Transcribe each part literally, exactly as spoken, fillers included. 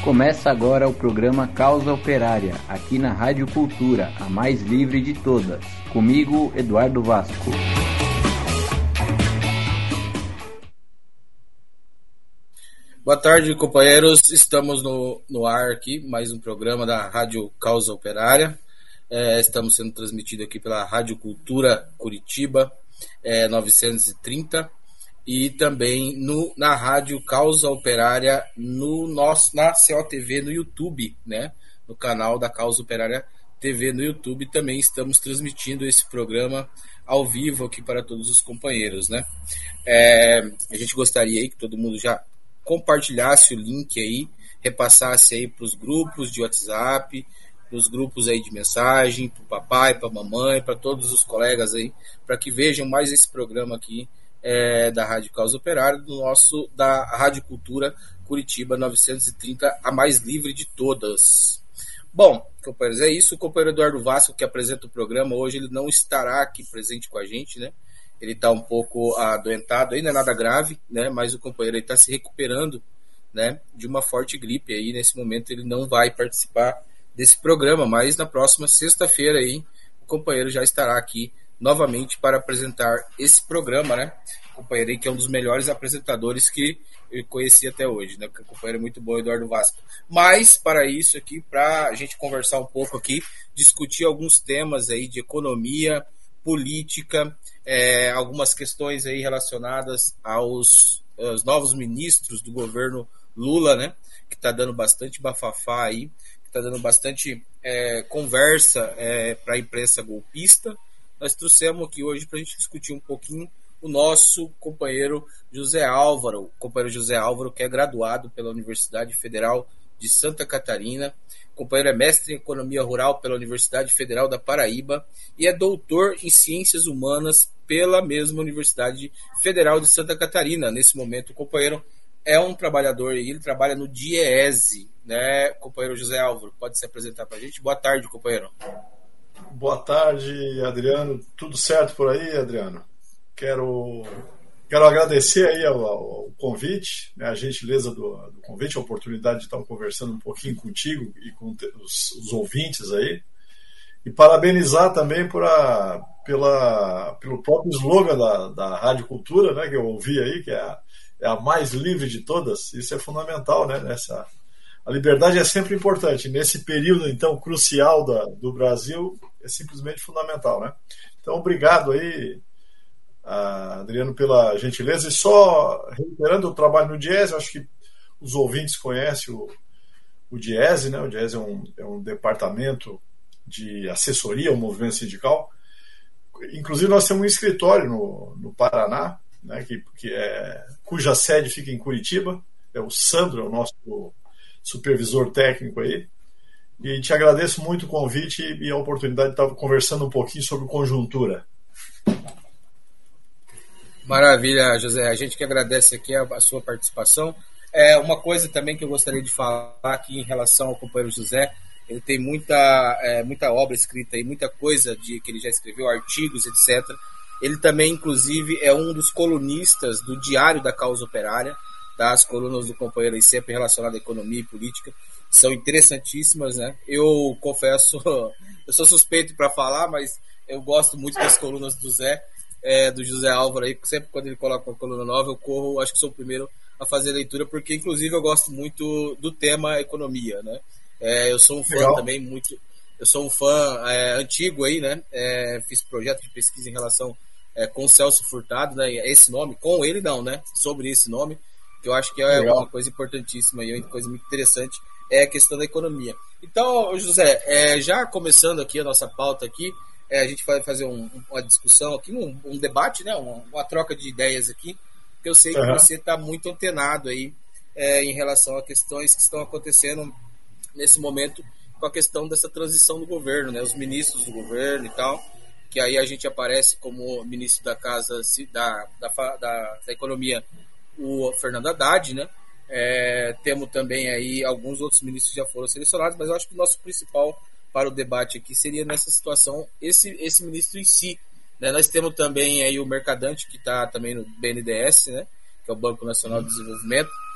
Começa agora o programa Causa Operária, aqui na Rádio Cultura, a mais livre de todas. Comigo, Eduardo Vasco. Boa tarde, companheiros. Estamos no, no ar aqui, mais um programa da Rádio Causa Operária. É, estamos sendo transmitido aqui pela Rádio Cultura Curitiba, é, novecentos e trinta. E também no, na Rádio Causa Operária, no nosso, na C O T V no YouTube, né? No canal da Causa Operária T V no YouTube. Também estamos transmitindo esse programa ao vivo aqui para todos os companheiros, né? É, a gente gostaria aí que todo mundo já compartilhasse o link aí, repassasse aí para os grupos de WhatsApp, para os grupos aí de mensagem, para o papai, para a mamãe, para todos os colegas aí, para que vejam mais esse programa aqui, É, da Rádio Causa Operária, do nosso, da Rádio Cultura Curitiba novecentos e trinta, a mais livre de todas. Bom, companheiros, é isso. O companheiro Eduardo Vasco, que apresenta o programa, hoje ele não estará aqui presente com a gente, né? Ele está um pouco adoentado aí, não é nada grave, né? Mas o companheiro está se recuperando, né, de uma forte gripe aí. Nesse momento ele não vai participar desse programa, mas na próxima sexta-feira aí o companheiro já estará aqui novamente para apresentar esse programa, né? O companheiro aí que é um dos melhores apresentadores que eu conheci até hoje, né? Porque o companheiro é muito bom, Eduardo Vasco. Mas, para isso aqui, para a gente conversar um pouco aqui, discutir alguns temas aí de economia, política, é, algumas questões aí relacionadas aos, aos novos ministros do governo Lula, né? Que está dando bastante bafafá aí, que está dando bastante é, conversa é, para a imprensa golpista. Nós trouxemos aqui hoje para a gente discutir um pouquinho o nosso companheiro José Álvaro, o companheiro José Álvaro, que é graduado pela Universidade Federal de Santa Catarina, o companheiro é mestre em Economia Rural pela Universidade Federal da Paraíba e é doutor em Ciências Humanas pela mesma Universidade Federal de Santa Catarina. Nesse momento, o companheiro é um trabalhador e ele trabalha no DIEESE, né, companheiro José Álvaro? Pode se apresentar para a gente? Boa tarde, companheiro. Boa tarde, Adriano. Tudo certo por aí, Adriano? Quero, quero agradecer aí ao, ao convite, né, a gentileza do, do convite, a oportunidade de estar conversando um pouquinho contigo e com os, os ouvintes aí. E parabenizar também por a, pela, pelo próprio slogan da, da Rádio Cultura, né, que eu ouvi aí, que é a, é a mais livre de todas. Isso é fundamental, né, nessa... A liberdade é sempre importante. Nesse período, então, crucial da, do Brasil, é simplesmente fundamental, né? Então, obrigado aí, Adriano, pela gentileza. E só reiterando o trabalho no DIEESE, acho que os ouvintes conhecem o, o DIEESE, né? O DIEESE é um, é um departamento de assessoria ao movimento sindical. Inclusive, nós temos um escritório no, no Paraná, né? que, que é, cuja sede fica em Curitiba. É o Sandro, é o nosso supervisor técnico aí, e te agradeço muito o convite e a oportunidade de estar conversando um pouquinho sobre conjuntura. Maravilha, José, a gente que agradece aqui a, a sua participação. É, uma coisa também que eu gostaria de falar aqui em relação ao companheiro José, ele tem muita, é, muita obra escrita aí, muita coisa de, que ele já escreveu, artigos, etcétera. Ele também, inclusive, é um dos colunistas do Diário da Causa Operária. As colunas do companheiro aí sempre relacionadas à economia e política são interessantíssimas, né? Eu confesso, eu sou suspeito para falar, mas eu gosto muito das colunas do Zé, é, do José Álvaro aí, sempre quando ele coloca uma coluna nova eu corro, acho que sou o primeiro a fazer a leitura, porque inclusive eu gosto muito do tema economia, né? É, eu sou um fã Legal. também muito, eu sou um fã é, antigo aí, né? É, fiz projeto de pesquisa em relação é, com o Celso Furtado, né? Esse nome, com ele não, né? Sobre esse nome, que eu acho que é Legal. uma coisa importantíssima e uma coisa muito interessante, é a questão da economia. Então, José, é, já começando aqui a nossa pauta aqui, é, a gente vai fazer um, uma discussão aqui, um, um debate, né, uma, uma troca de ideias aqui, porque eu sei uhum. que você está muito antenado aí é, em relação a questões que estão acontecendo nesse momento com a questão dessa transição do governo, né, os ministros do governo e tal, que aí a gente aparece como ministro da Casa da, da, da, da Economia, o Fernando Haddad, né? É, temos também aí alguns outros ministros que já foram selecionados, mas eu acho que o nosso principal para o debate aqui seria nessa situação esse, esse ministro em si, né? Nós temos também aí o Mercadante, que está também no B N D E S, né? Que é o Banco Nacional de Desenvolvimento,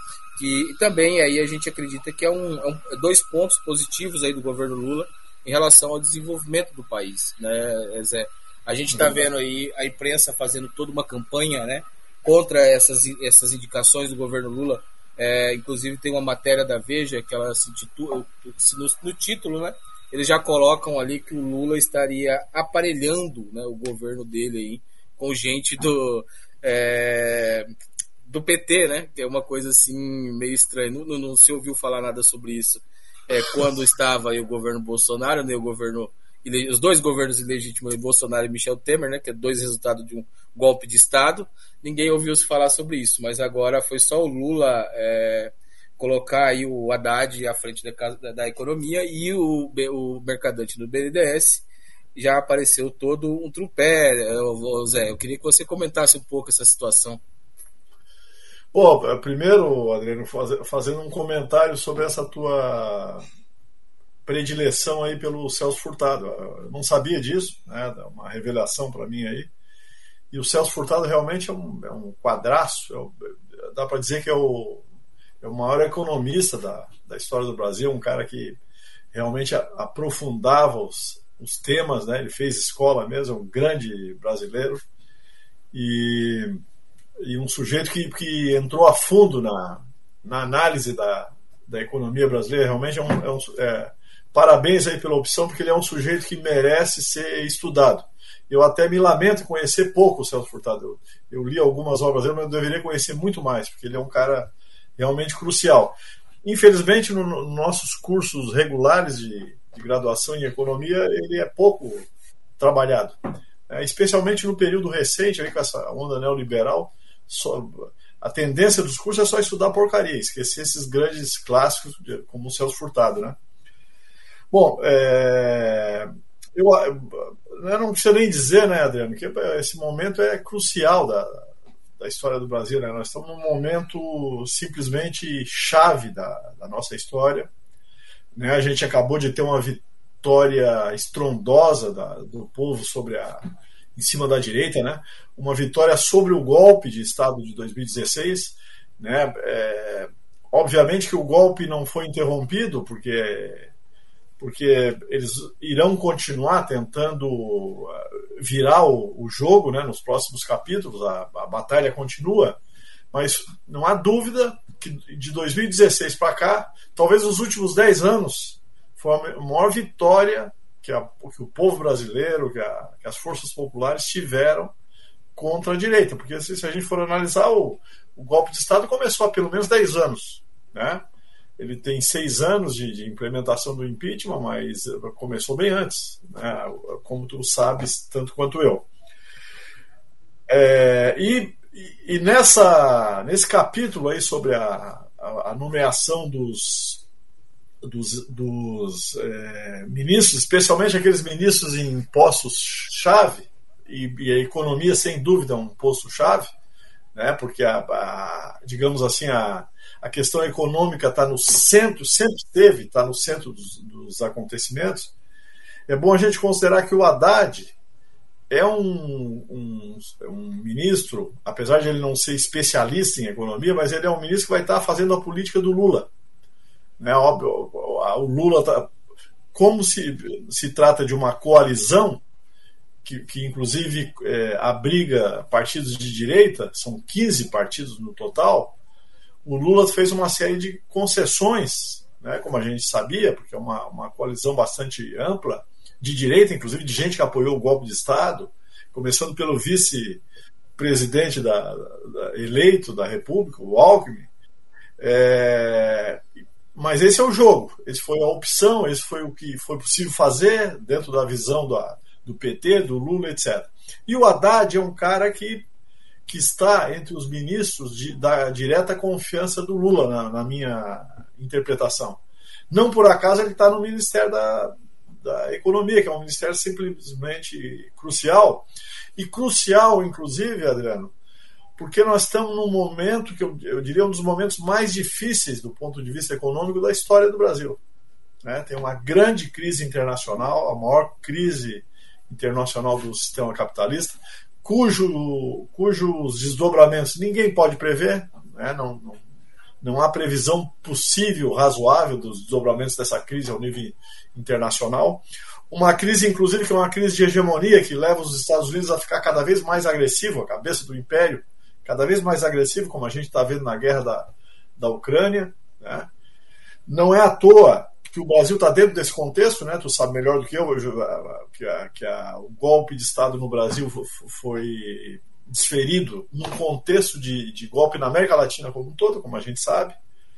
que e também aí a gente acredita que é, um, é um, dois pontos positivos aí do governo Lula em relação ao desenvolvimento do país, né, Zé? A gente está vendo aí a imprensa fazendo toda uma campanha, né, contra essas, essas indicações do governo Lula. É, inclusive tem uma matéria da Veja que ela se intitula, no, no título, né, eles já colocam ali que o Lula estaria aparelhando, né, o governo dele aí com gente do, é, do P T, né, que é uma coisa assim meio estranha. Não, não, não se ouviu falar nada sobre isso é, quando estava aí o governo Bolsonaro, né, o governo, os dois governos ilegítimos, Bolsonaro e Michel Temer, né, que é dois resultados de um golpe de Estado. Ninguém ouviu se falar sobre isso, mas agora foi só o Lula é, colocar aí o Haddad à frente da, da, da economia e o, o Mercadante no B N D E S já apareceu todo um trupé. Zé, eu queria que você comentasse um pouco essa situação. Bom, primeiro, Adriano, fazendo um comentário sobre essa tua predileção aí pelo Celso Furtado. Eu não sabia disso, né? Uma revelação para mim aí. E o Celso Furtado realmente é um, é um quadraço, é o, dá para dizer que é o, é o maior economista da, da história do Brasil, um cara que realmente aprofundava os, os temas, né? Ele fez escola mesmo, um grande brasileiro, e, e um sujeito que, que entrou a fundo na, na análise da, da economia brasileira. Realmente é um, é um é, parabéns aí pela opção, porque ele é um sujeito que merece ser estudado. Eu até me lamento conhecer pouco o Celso Furtado. Eu, eu li algumas obras dele, mas eu deveria conhecer muito mais, porque ele é um cara realmente crucial. Infelizmente, nos no nossos cursos regulares de, de graduação em economia, ele é pouco trabalhado. É, especialmente no período recente, aí, com essa onda neoliberal, só, a tendência dos cursos é só estudar porcaria, esquecer esses grandes clássicos, como o Celso Furtado, né? Bom, é... Eu, eu não preciso nem dizer, né, Adriano, que esse momento é crucial da, da história do Brasil, né? Nós estamos num momento simplesmente chave da, da nossa história, né? A gente acabou de ter uma vitória estrondosa da, do povo sobre a, em cima da direita, né? Uma vitória sobre o golpe de Estado de dois mil e dezesseis, né? É, obviamente que o golpe não foi interrompido, porque... porque eles irão continuar tentando virar o, o jogo, né, nos próximos capítulos. A, a batalha continua, mas não há dúvida que de dois mil e dezesseis para cá, talvez os últimos dez anos, foi a maior vitória que, a, que o povo brasileiro, que, a, que as forças populares tiveram contra a direita, porque se, se a gente for analisar, o, o golpe de Estado começou há pelo menos dez anos, né? Ele tem seis anos de, de implementação do impeachment, mas começou bem antes, né? Como tu sabes, tanto quanto eu. É, e e nessa, nesse capítulo aí sobre a, a, a nomeação dos, dos, dos é, ministros, especialmente aqueles ministros em postos-chave, e, e a economia, sem dúvida, é um posto-chave, né? Porque, a, a, digamos assim, a A questão econômica está no centro, sempre esteve, está no centro dos, dos acontecimentos. É bom a gente considerar que o Haddad é um, um, um ministro, apesar de ele não ser especialista em economia, mas ele é um ministro que vai estar fazendo a política do Lula. Né? Óbvio, o Lula tá, como se, se trata de uma coalizão, que, que inclusive é, abriga partidos de direita, são quinze partidos no total. O Lula fez uma série de concessões, né, como a gente sabia, porque é uma, uma coalizão bastante ampla, de direita, inclusive de gente que apoiou o golpe de Estado, começando pelo vice-presidente da, da, eleito da República, o Alckmin. É, mas esse é o jogo, esse foi a opção, esse foi o que foi possível fazer dentro da visão da, do P T, do Lula, etcétera. E o Haddad é um cara que que está entre os ministros de, da direta confiança do Lula, na, na minha interpretação. Não por acaso ele está no Ministério da, da Economia, que é um ministério simplesmente crucial, e crucial, inclusive, Adriano, porque nós estamos num momento que eu, eu diria um dos momentos mais difíceis do ponto de vista econômico da história do Brasil. Né? Tem uma grande crise internacional, a maior crise internacional do sistema capitalista, Cujo, cujos desdobramentos ninguém pode prever, né? não, não, não há previsão possível, razoável, dos desdobramentos dessa crise ao nível internacional. Uma crise, inclusive, que é uma crise de hegemonia, que leva os Estados Unidos a ficar cada vez mais agressivo, a cabeça do império, cada vez mais agressivo, como a gente está vendo na guerra da, da Ucrânia, né? Não é à toa que o Brasil está dentro desse contexto, né? Tu sabe melhor do que eu, que, a, que a, o golpe de Estado no Brasil foi desferido num contexto de, de golpe na América Latina como um todo, como a gente sabe.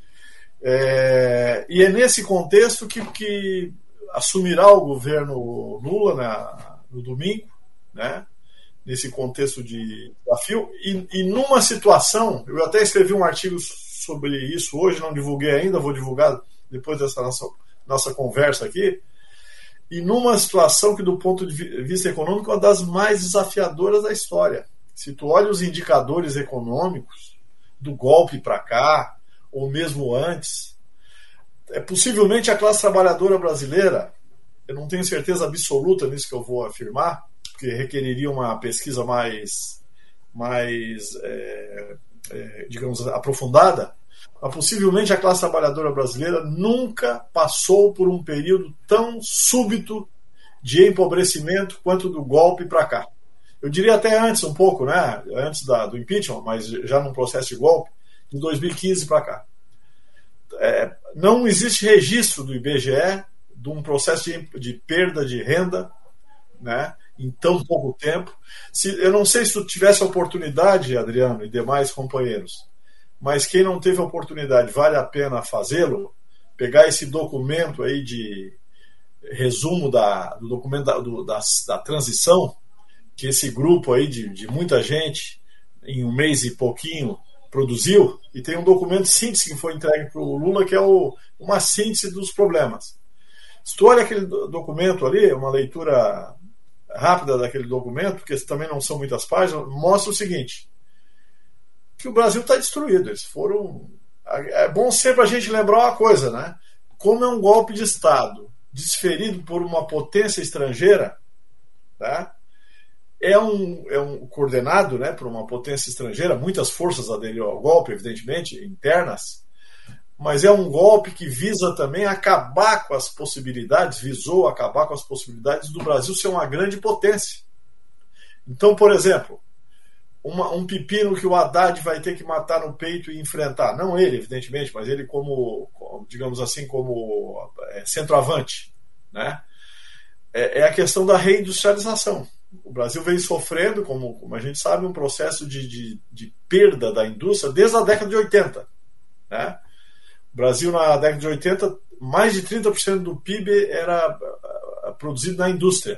É, e é nesse contexto que, que assumirá o governo Lula, né, no domingo, né? Nesse contexto de desafio, e, e numa situação, eu até escrevi um artigo sobre isso hoje, não divulguei ainda, vou divulgar depois dessa nossa, nossa conversa aqui, e numa situação que, do ponto de vista econômico, é uma das mais desafiadoras da história. Se tu olha os indicadores econômicos do golpe para cá, ou mesmo antes, é possivelmente a classe trabalhadora brasileira, eu não tenho certeza absoluta nisso que eu vou afirmar, porque requeriria uma pesquisa mais, mais é, é, digamos, aprofundada, mas possivelmente a classe trabalhadora brasileira nunca passou por um período tão súbito de empobrecimento quanto do golpe para cá. Eu diria até antes um pouco, né? Antes da, do impeachment, mas já num processo de golpe, de dois mil e quinze para cá. É, não existe registro do I B G E de um processo de, de perda de renda, né, em tão pouco tempo. Se, eu não sei se tu tivesse a oportunidade, Adriano e demais companheiros, mas quem não teve a oportunidade, vale a pena fazê-lo, pegar esse documento aí de resumo da, do documento da, do, da, da transição, que esse grupo aí de, de muita gente, em um mês e pouquinho, produziu, e tem um documento síntese que foi entregue para o Lula, que é o, uma síntese dos problemas. Se tu olha aquele documento ali, uma leitura rápida daquele documento, porque também não são muitas páginas, mostra o seguinte, que o Brasil está destruído. Eles foram... É bom sempre a gente lembrar uma coisa, né? Como é um golpe de Estado desferido por uma potência estrangeira, tá? É um, é um coordenado, né, por uma potência estrangeira, muitas forças aderiram ao golpe, evidentemente, internas, mas é um golpe que visa também acabar com as possibilidades, visou acabar com as possibilidades do Brasil ser uma grande potência. Então, por exemplo, uma, um pepino que o Haddad vai ter que matar no peito e enfrentar, não ele, evidentemente, mas ele como, digamos assim, como é, centroavante, né? é, é a questão da reindustrialização. O Brasil vem sofrendo, como, como a gente sabe, um processo de, de, de perda da indústria desde a década de oitenta, né? O Brasil, na década de oitenta, mais de trinta por cento do P I B era produzido na indústria.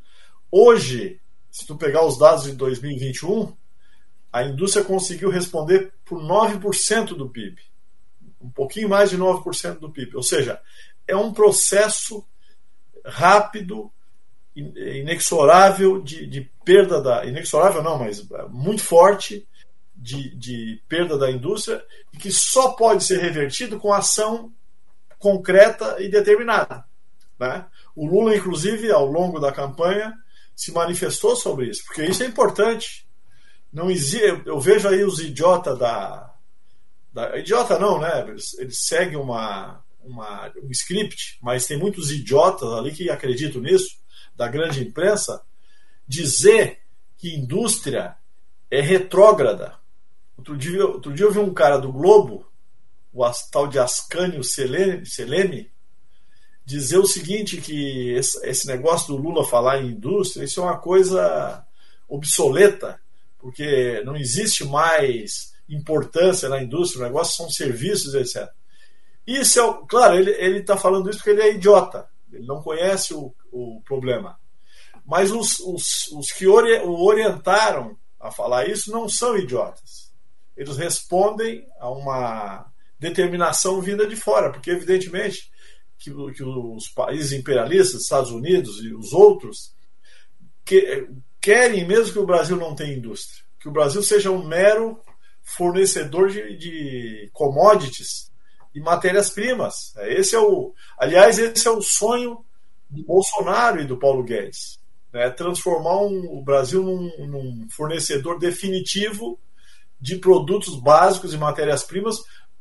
Hoje, se tu pegar os dados de dois mil e vinte e um, a indústria conseguiu responder por nove por cento do P I B. Um pouquinho mais de nove por cento do P I B. Ou seja, é um processo rápido, inexorável de, de perda da... Inexorável não, mas muito forte de, de perda da indústria, e que só pode ser revertido com ação concreta e determinada, né? O Lula, inclusive, ao longo da campanha, se manifestou sobre isso, porque isso é importante. Não existe, eu, eu vejo aí os idiotas da, da... Idiota não, né? Eles, eles seguem uma, uma, um script, mas tem muitos idiotas ali que acreditam nisso, da grande imprensa, dizer que indústria é retrógrada. Outro dia, outro dia eu vi um cara do Globo, o tal de Ascânio Selene, dizer o seguinte, que esse, esse negócio do Lula falar em indústria, isso é uma coisa obsoleta, porque não existe mais importância na indústria, o negócio são serviços, etcétera. Isso é, claro, ele está falando isso porque ele é idiota, ele não conhece o, o problema. Mas os, os, os que ori, o orientaram a falar isso não são idiotas. Eles respondem a uma determinação vinda de fora, porque evidentemente que, que os países imperialistas, Estados Unidos e os outros, que, querem mesmo que o Brasil não tenha indústria, que o Brasil seja um mero fornecedor de, de commodities e matérias-primas. Esse é o, aliás, esse é o sonho do Bolsonaro e do Paulo Guedes, né? Transformar um, o Brasil num, num fornecedor definitivo de produtos básicos e matérias-primas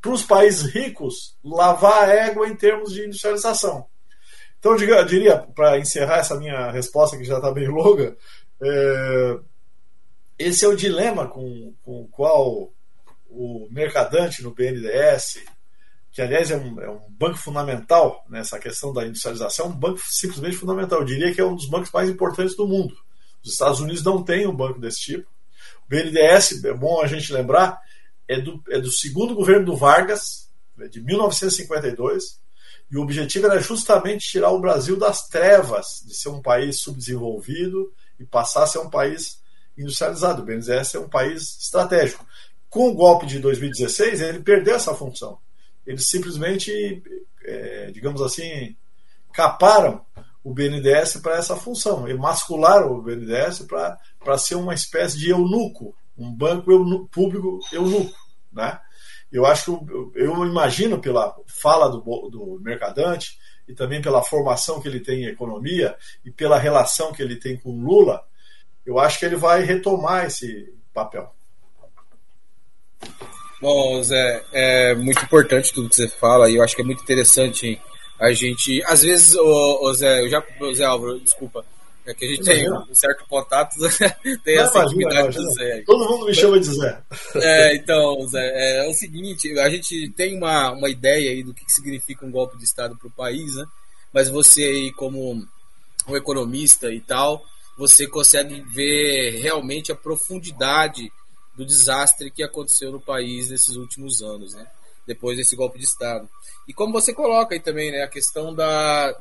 para os países ricos lavar a égua em termos de industrialização. Então, eu diria, para encerrar essa minha resposta, que já está bem longa, é, esse é o dilema com, com o qual o Mercadante no B N D E S, que aliás é um, é um banco fundamental nessa questão da industrialização, um banco simplesmente fundamental. Eu diria que é um dos bancos mais importantes do mundo. Os Estados Unidos não têm um banco desse tipo. O B N D E S, é bom a gente lembrar, é do, é do segundo governo do Vargas, de mil novecentos e cinquenta e dois, e o objetivo era justamente tirar o Brasil das trevas de ser um país subdesenvolvido e passar a ser um país industrializado. O B N D E S é um país estratégico. Com o golpe de dois mil e dezesseis, ele perdeu essa função. Eles simplesmente, é, digamos assim, caparam o B N D E S para essa função, emascularam o B N D E S para ser uma espécie de eunuco, um banco eunuco, público eunuco, né? Eu acho que eu imagino pela fala do, do Mercadante e também pela formação que ele tem em economia e pela relação que ele tem com Lula, eu acho que ele vai retomar esse papel. Bom, Zé, é muito importante tudo que você fala e eu acho que é muito interessante a gente, às vezes, ô, ô Zé, eu já, ô Zé Álvaro, desculpa, é que a gente tem um certo contato, tem não, essa imagina, intimidade imagina. do Zé. Todo mundo me chama de Zé. É, então, Zé, é, é o seguinte, a gente tem uma, uma ideia aí do que significa um golpe de Estado para o país, né? Mas você aí, como um economista e tal, você consegue ver realmente a profundidade do desastre que aconteceu no país nesses últimos anos, né? Depois desse golpe de Estado. E como você coloca aí também, né, a questão da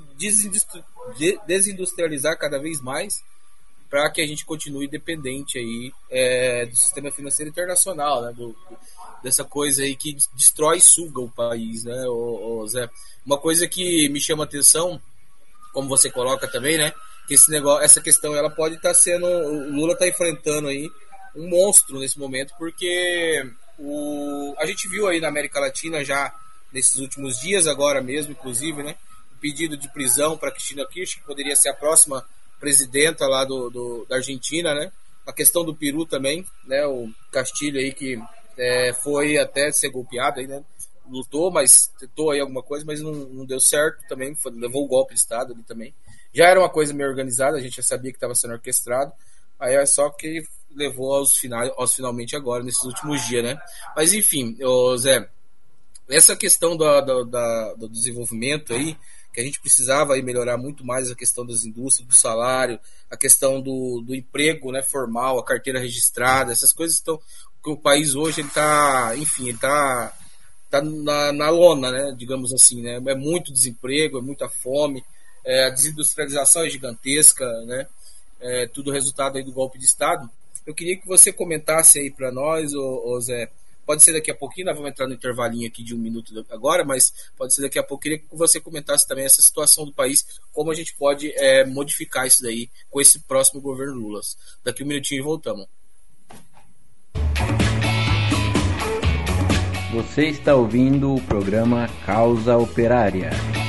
desindustrializar cada vez mais para que a gente continue dependente aí, é, do sistema financeiro internacional, né, do, dessa coisa aí que destrói e suga o país, né, ô, ô Zé. Uma coisa que me chama a atenção, como você coloca também, né, que esse negócio, essa questão ela pode estar tá sendo, o Lula está enfrentando aí um monstro nesse momento, porque o, a gente viu aí na América Latina já nesses últimos dias, agora mesmo, inclusive, né, o pedido de prisão para Cristina Kirchner, que poderia ser a próxima presidenta lá do, do, da Argentina, né, a questão do Peru também, né, o Castilho aí que é, foi até ser golpeado aí, né, lutou, mas tentou aí alguma coisa, mas não, não deu certo também, foi, levou o golpe de Estado ali também. Já era uma coisa meio organizada, a gente já sabia que estava sendo orquestrado, aí é só que levou aos, final, aos finalmente agora, nesses últimos dias, né? Mas enfim, ô Zé, essa questão do, do, da, do desenvolvimento aí, que a gente precisava aí melhorar muito mais a questão das indústrias, do salário, a questão do, do emprego, né, formal, a carteira registrada, essas coisas estão, que o país hoje ele está, enfim, ele está tá na, na lona, né, digamos assim, né? É muito desemprego, é muita fome, é, a desindustrialização é gigantesca, né? É, tudo resultado aí do golpe de Estado. Eu queria que você comentasse aí para nós, ô, ô Zé, pode ser daqui a pouquinho, nós vamos entrar no intervalinho aqui de um minuto agora, mas pode ser daqui a pouco. Eu queria que você comentasse também essa situação do país, como a gente pode é, modificar isso daí com esse próximo governo Lula. Daqui um minutinho e voltamos. Você está ouvindo o programa Causa Operária.